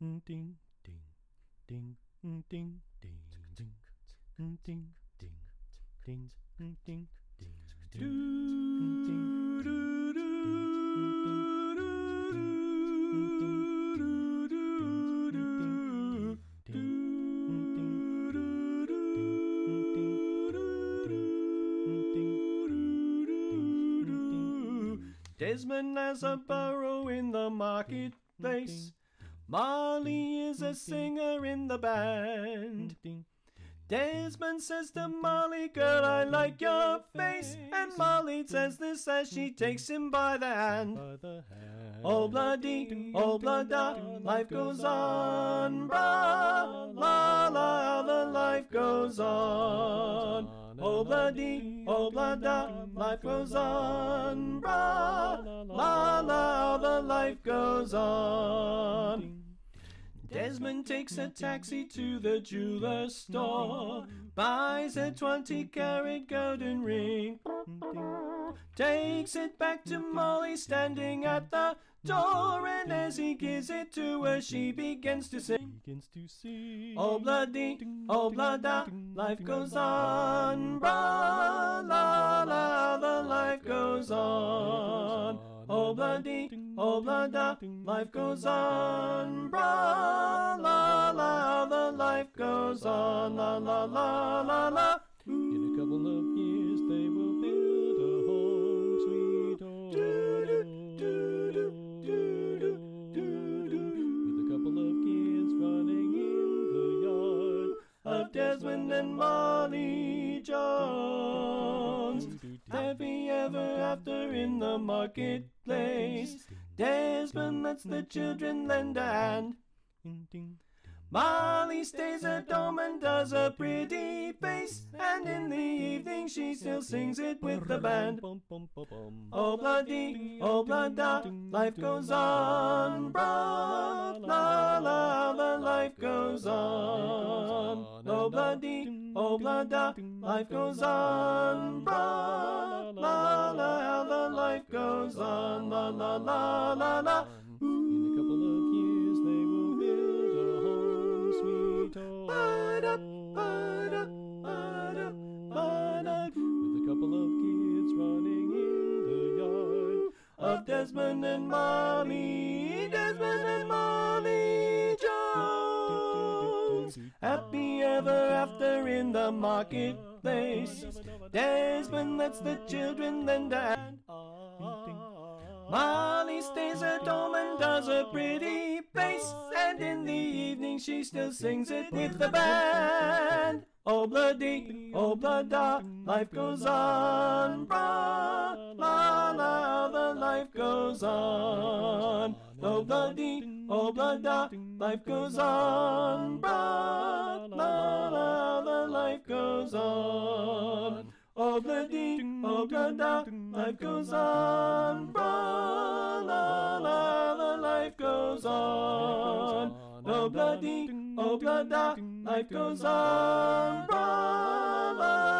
ding, ding, ding, ding, ding, ding, ding, ding, ding, ding, ding, Desmond has a burrow in the marketplace. Molly is a singer in the band. Desmond says to Molly, girl, I like your face. And Molly says this as she takes him by the hand. Oh bloody, oh blada, life goes on, brah, la la, the life goes on. Oh bloody, oh blada, life goes on, brah, la la, the life goes on. Desmond takes a taxi to the jeweler's store, buys a 20-carat golden ring, takes it back to Molly standing at the door, and as he gives it to her, she begins to sing. Oh bloody, oh blada, life goes on, brah, la la, the life goes on. Oh bloody, oh blada, life goes on, brah, la la, the life goes on, la la la la la. In a couple of years they will build a home, sweet home, with a couple of kids running in the yard of Desmond and Molly Jones. Happy ever after in the marketplace. Desmond lets the children lend a hand. Molly stays at home and does a pretty face, and in the evening she still sings it with the band. Oh bloody, oh blada, life goes on, brah, la la, the life goes on. Oh bloody, oh blada, life goes on, brah, la la, the life goes on, la la la la la. In a couple of years they will build a home, sweet home, with a couple of kids running in the yard of Desmond and Molly, Desmond and Molly Jones. Happy ever after in the marketplace. Desmond lets the children lend a hand. Molly stays at home and does a pretty face, and in the evening she still sings it with the band. Oh bloody, oh blada, life goes on, brah, la la, the life goes on. Oh bloody, oh blada, life goes on, brah, la la, the life goes on. Oh bloody, oh blada, life goes on, brah, la la, the life goes on. Oh bloody, oh blada, life goes on, brah, la